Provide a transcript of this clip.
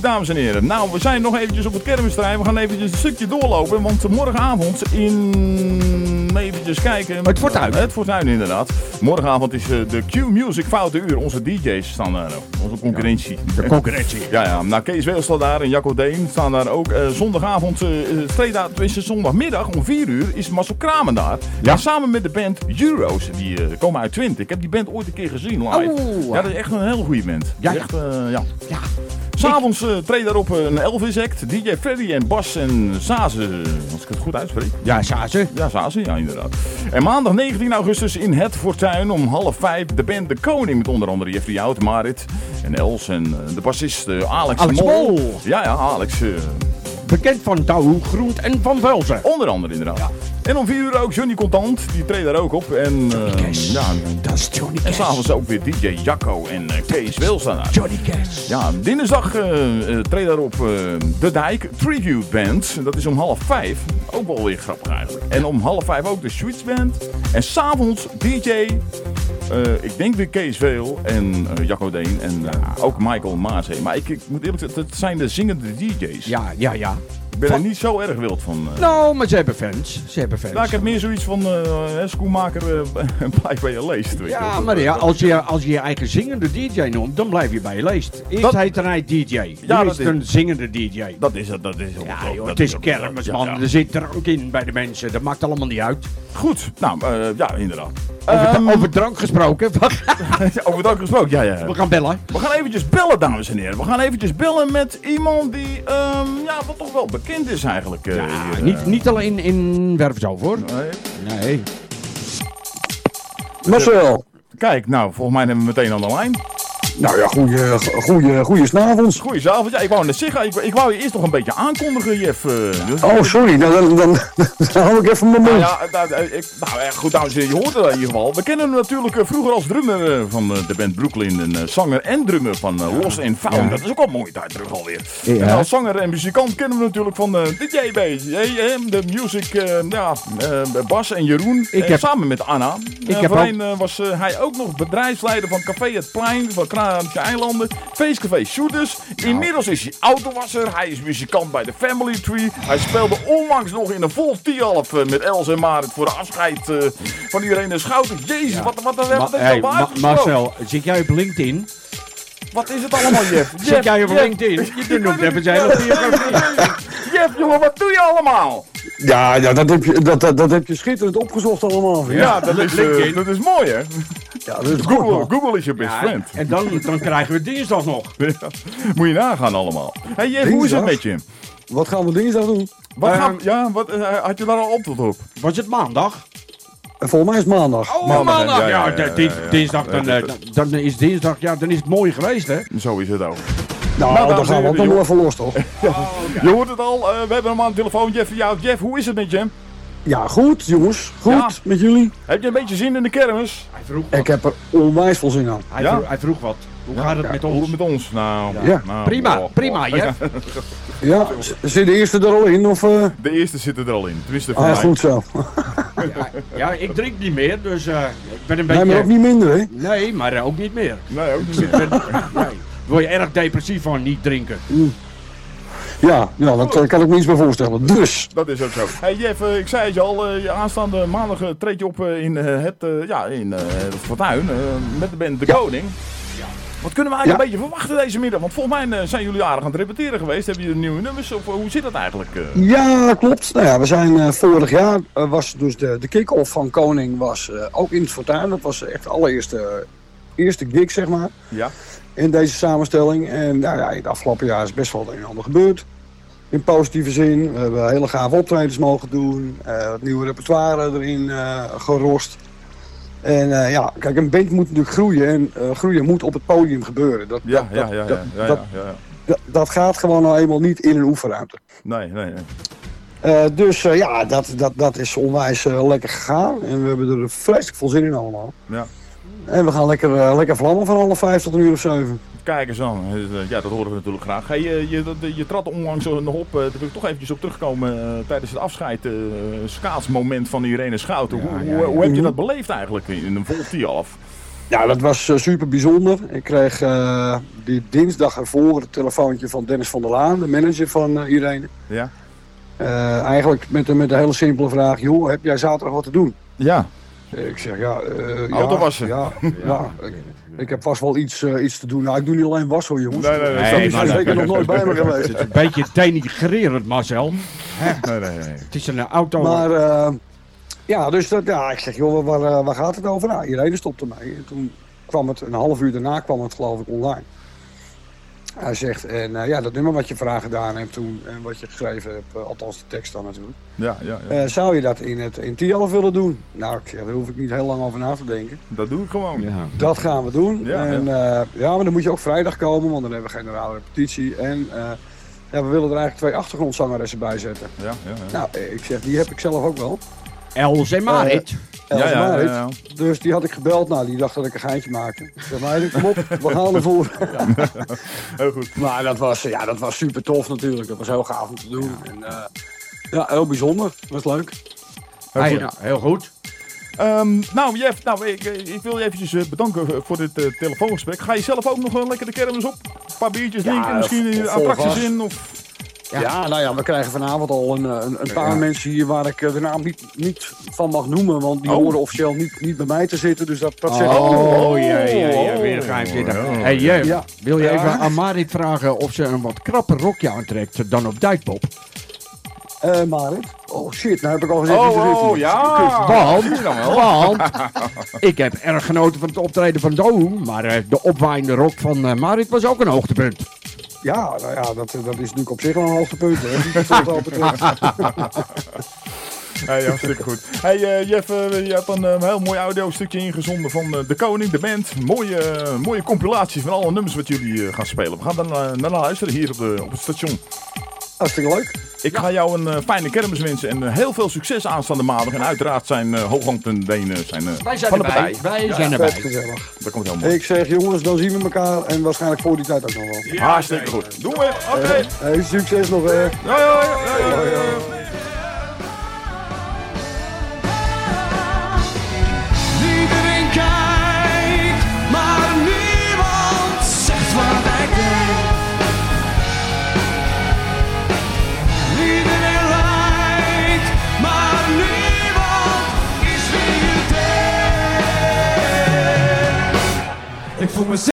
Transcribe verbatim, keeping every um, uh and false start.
dames en heren. Nou, we zijn nog eventjes op het kermisterrein. We gaan eventjes een stukje doorlopen. Want morgenavond in... Eventjes kijken. Het Fortuin. Het Fortuin, inderdaad. Morgenavond is uh, de Q-Music Foute Uur. Onze D J's staan daar. Onze concurrentie. De concurrentie. Ja, ja. Nou, Kees Weel staat daar en Jacco Deen staan daar ook. Uh, zondagavond, uh, vrijdag, tenminste zondagmiddag om vier uur is Marcel Kramer daar. Ja. En samen met de band Euros. Die uh, komen uit Twente. Ik heb die band ooit een keer gezien live. Oh. Ja, dat is echt een heel goede band. Ja, echt, uh, ja. Ja. S'avonds uh, treedt daarop uh, een Elvis act. D J Freddy en Bas en Zaze. Als ik het goed uitspreek. Ja, Zaze. Ja, Zaze, ja inderdaad. En maandag negentien augustus in het Fortuin om half vijf de band De Koning. Met onder andere Jeffrey Hout, Marit en Els en uh, de bassist uh, Alex, Alex Mol. Mol. Ja, ja, Alex. Uh, Bekend van Douw, Groent en Van Velzen. onder andere inderdaad. Ja. En om vier uur ook Johnny Contant. Die treedt daar ook op. En, uh, Johnny Cash. Ja, Dat is Johnny Cash. en s'avonds ook weer D J Jacco en uh, Kees Wils staan daar. Johnny Cash. Ja, dinsdag uh, uh, treedt daarop uh, De Dijk Tribute Band. Dat is om half vijf. Ook wel weer grappig eigenlijk. En om half vijf ook de Sweets Band. En s'avonds D J, uh, ik denk weer Kees Weel en uh, Jacco Deen en uh, ook Michael Maasee. Maar ik, ik moet eerlijk zeggen, het zijn de zingende D J's. Ja, ja, ja. Ik ben er niet zo erg wild van. Uh, Nou, maar ze hebben fans. Ze hebben fans. nou, ik heb meer zoiets van uh, schoenmaker uh, blijf bij je leest. Weet Ja, je. maar ja, als je, als je je eigen zingende D J noemt, dan blijf je bij je leest. Eerst Dat- heet hij D J. Nu Ja, is dat het is- een zingende D J. Dat is het, dat is het. Ja, dat- joh, dat het is ook- kermis, ja, man. ja. Er zit drank in bij de mensen. Dat maakt allemaal niet uit. Goed, nou, uh, ja, inderdaad. Over, Ehm, over drank gesproken. over het ook gesproken, ja, ja. We gaan bellen. We gaan eventjes bellen, dames en heren. We gaan eventjes bellen met iemand die, um, ja, wat toch wel bekend is eigenlijk. Uh, Ja, hier, uh, niet, niet alleen in Werfzoof, hoor. Nee. Nee. Marcel. Kijk, nou, volgens mij hebben we meteen aan de lijn. Nou ja, goeie, goeie, goeie s'avonds. Goedenavond. Ja, ik wou net zeggen, ik, ik wou je eerst nog een beetje aankondigen, Jeff. Uh, dus- Oh, sorry. Nou, dan, dan, dan hou ik even mijn Nou mond. ja, nou, eh, ik, nou ja, goed, dames en heren, je hoort het in ieder geval. We kennen hem natuurlijk uh, vroeger als drummer uh, van uh, de band Brooklyn. En uh, zanger en drummer van uh, Lost and Found. Ja. Dat is ook al een mooie tijd terug alweer. Ja. En als zanger en muzikant kennen we natuurlijk van uh, de J B. J, de music, uh, ja, uh, Bas en Jeroen. Ik uh, heb- samen met Anna. Ik Uh, heb voorheen uh, was uh, hij ook nog bedrijfsleider van Café Het Plein, van Kralingse Eilanden. Feestcafé Shooters. Inmiddels is hij autowasser. Hij is muzikant bij de Family Tree. Hij speelde onlangs nog in een vol T-half uh, met Els en Marit voor de afscheid uh, van iedereen in Schouten. Jezus, wat, wat, wat, wat, wat Ma- heeft hey, dat Ma- uitgesproken? Marcel, zit jij op LinkedIn? Wat is het allemaal, Jeff? Zit jij op Jeff, LinkedIn? Je noemt even zijn hele biografie. Jeff, jongen, wat doe je allemaal? Ja, ja dat, heb je, dat, dat, dat heb je schitterend opgezocht allemaal. Ja, Ja, dat, is, uh, LinkedIn. dat is mooi, hè? ja dat is goed, Google, man. Google is je best Ja, friend. en dan, dan krijgen we dinsdag nog. Ja, moet je nagaan allemaal. Hey Jeff, hoe is het Dinsdag? met je? Wat gaan we dinsdag doen? Wat Ehm, gaan- ja, wat, uh, had je daar al antwoord op? Was het maandag? En volgens mij is het maandag. Oh, Maandag, maandag. ja, Ja, ja, ja, d- din- ja, ja. dinsdag, dan, Ja, eh, dan is dinsdag, ja, dan is het mooi geweest, hè? Zo is het ook. Nou, dames dan en gaan we ook heren, nog wel even los, toch? Je hoort het al, uh, we hebben hem aan de telefoon. Jeff, ja, Jeff, hoe is het met je? Ja, goed, jongens. Goed, Ja. met jullie. Heb je een beetje zin in de kermis? Hij vroeg wat. Ik heb er onwijs veel zin aan. Hij, Ja? vroeg, hij vroeg wat. Hoe gaat het met Hoe ons? met ons? Nou, Ja. nou, Prima, oh, prima, oh. Jeff. Ja, z- zit de eerste er al in? Of, uh... De eerste zit er al in. Tenminste, voor Ah, mij. goed zo. Ja, ja, ik drink niet meer, dus eh, ik ben een Nee, beetje... maar ook niet minder, hè? Nee, maar eh, ook niet meer. Nee, ook niet. Ik ben, nee, daar word je erg depressief van niet drinken. Ja, ja daar kan- kan ik me iets bij voorstellen. Dus, Dat is ook zo. Hey Jeff, uh, ik zei het je al, uh, je aanstaande maandag uh, treed je op uh, in uh, het, uh, ja, in, uh, het Fortuin uh, met de band De Koning. Wat kunnen we eigenlijk Ja. een beetje verwachten deze middag? Want volgens mij uh, zijn jullie aardig aan het repeteren geweest. Hebben jullie nieuwe nummers? Of uh, hoe zit dat eigenlijk? Uh? ja, klopt. Nou ja, we zijn uh, vorig jaar, uh, was dus de, de kick-off van Koning was uh, ook in het Fortuin. Dat was echt de allereerste uh, eerste gig, zeg maar, Ja. in deze samenstelling. En nou ja, het afgelopen jaar is best wel het een en ander gebeurd. In positieve zin. We hebben hele gave optredens mogen doen. Uh, het nieuwe repertoire erin uh, gerost. En uh, ja, kijk, een band moet natuurlijk groeien. En uh, groeien moet op het podium gebeuren. Dat, Ja, dat, ja, ja, ja, dat, ja, dat, ja, ja. dat, dat gaat gewoon nou eenmaal niet in een oefenruimte. Nee, nee, nee. Uh, dus uh, ja, dat, dat, dat is onwijs uh, lekker gegaan. En we hebben er vreselijk veel zin in allemaal. Ja. En we gaan lekker, uh, lekker vlammen van half vijf tot een uur of zeven. Kijk eens aan. Uh, Ja, dat horen we natuurlijk graag. Hey, uh, je, je, je trad onlangs nog op, uh, daar wil ik toch eventjes op terugkomen, uh, tijdens het afscheid, uh, schaatsmoment van Irene Schouten. Ja, hoe ja, hoe, ja. hoe heb je dat beleefd eigenlijk in een vol T-half? Ja, dat was uh, super bijzonder. Ik kreeg uh, die dinsdag ervoor het telefoontje van Dennis van der Laan, de manager van uh, Irene. Ja. Uh, eigenlijk met, met een hele simpele vraag. Joh, heb jij zaterdag wat te doen? Ja. Ik zeg, ja... Uh, Auto wassen. Ja, ja, ja. Ik, ik heb vast wel iets, uh, iets te doen. Nou, ik doe niet alleen wassen hoor, jongens. Nee, nee, nee. Dat nee, is maar zeker dat- nog nooit bij me geweest. Het is een beetje denigrerend, Marcel. Nee, nee, nee. Het is een auto... Maar uh, ja, dus dat, ja, ik zeg, joh, waar, uh, waar gaat het over? Nou, Irene stopte mee. En toen kwam het, een half uur daarna kwam het geloof ik online. Hij zegt, en uh, ja, dat nummer wat je vandaag gedaan hebt toen en wat je geschreven hebt, uh, althans de tekst dan natuurlijk. Ja, ja, ja. Uh, zou je dat in het in Tialf willen doen? Nou, ik zeg, daar hoef ik niet heel lang over na te denken. Dat doe ik gewoon. Ja. Dat gaan we doen. Ja, en ja. Uh, ja, maar dan moet je ook vrijdag komen, want dan hebben we generale repetitie. En uh, ja, we willen er eigenlijk twee achtergrondzangeressen bij zetten. Ja, ja, ja. Nou, ik zeg, die heb ik zelf ook wel. Els en Marit. Els Ja, ja, Marit. ja, ja. Dus die had ik gebeld. Nou, die dacht dat ik een geintje maakte. Ik zeg, Marit, kom op, we gaan ervoor. Heel goed. Maar dat was, ja, dat was super tof natuurlijk. Dat was heel gaaf om te doen. En, uh, ja, heel bijzonder. Dat was leuk. Heel Hey, goed. nou, heel goed. Um, nou, Jeff, nou, ik, ik wil je eventjes uh, bedanken voor dit uh, telefoongesprek. Ga je zelf ook nog wel lekker de kermis op? Een paar biertjes Ja, drinken, misschien vol- uh, vol attracties gas. in? Of... Ja. ja, nou ja, we krijgen vanavond al een, een, een paar Ja. mensen hier waar ik uh, de naam niet, niet van mag noemen. Want die Oh. horen officieel niet, niet bij mij te zitten. Dus dat, dat zegt Oh, oh, ja, ja, ja, oh. weer ga je zitten. Oh. Hey, Jeff, Ja. wil je Ja. even aan Marit vragen of ze een wat krapper rokje aantrekt dan op Duikpop? Uh, Marit? Oh shit, nou heb ik al gezegd. Oh, wie er zit hier. oh, ja. Want, Zie je dan wel? want ik heb erg genoten van het optreden van Doe, maar eh, de opwaaiende rok van eh, Marit was ook een hoogtepunt. Ja, nou ja, dat, dat is natuurlijk op zich wel een hoogtepunt. Hè. Die valt al betreft. Hey, ja, hartstikke goed. Hey uh, Jeff, uh, je hebt een uh, heel mooi audiostukje ingezonden van uh, De Koning, de band. Mooie, uh, mooie compilatie van alle nummers wat jullie uh, gaan spelen. We gaan dan uh, naar luisteren hier op, de, op het station. Hartstikke leuk. Ik ga jou een uh, fijne kermis wensen en uh, heel veel succes aanstaande maandag. En uiteraard zijn uh, Hoogland en Denen zijn, uh, Wij zijn van de erbij. partij. Wij zijn Vet erbij. gezellig. Dat komt heel mooi. Ik zeg jongens, dan zien we elkaar en waarschijnlijk voor die tijd ook nog wel. Hartstikke goed. Doen we. Oké. Okay. Hey, succes nog hè. Ja, ja, ja, ja, ja. Iedereen kijkt, maar niemand zegt wat hij denkt. Iedereen lijkt, maar niemand is wie je denkt. Ik voel me